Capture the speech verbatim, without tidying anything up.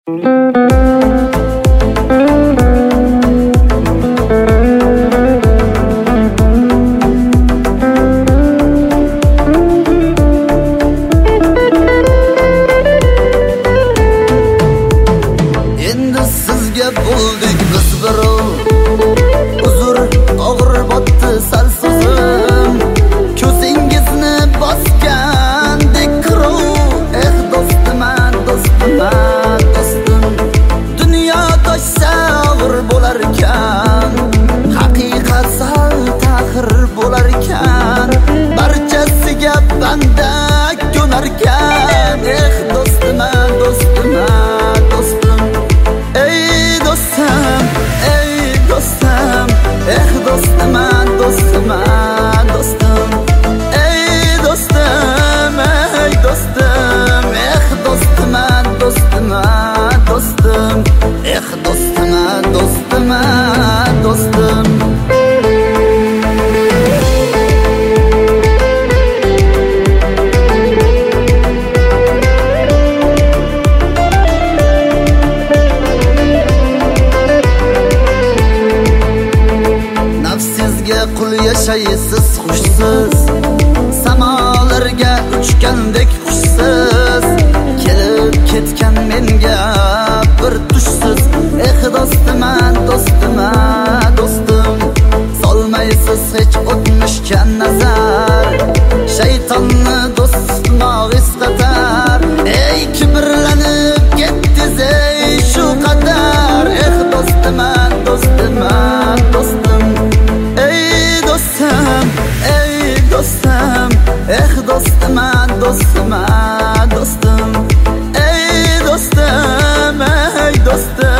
Endi sizga bo'ldik biz birov, uzr og'ir botdi sal so'zim, ko'zingizni bosgandek kirov. Eh do'stim, do'stim, do'stim, dunyo toshsa og'ir bo'lar ekan, haqiqat sal ta'xir bo'lar ekan, barchasiga banda ko'nar ekan. Eh do'stim, do'stim, do'stim, ey do'stim, ey do'stim, eh do'stim, do'stim, do'stim, ey do'stim, ey do'stim, eh do'stim, do'stim, do'stim, eh do'stim, do'stim, do'stim. Nafsizga qul yashaysiz xushsiz, samolarga uchgandek xushsiz, kelib ketgan menga bir tushsiz. Eh do'stim, do'stim, do'stim, solmaysiz hech o'tmishga nazar, shaytonni do'stmoq isqatar. Ey kibrlanib ketdiz ey shu qadar. Eh do'stim, do'stim, do'stim, ey do'stim, ey do'stim, eh do'stim, do'stim, do'stim, ey do'stim, ey do'stim.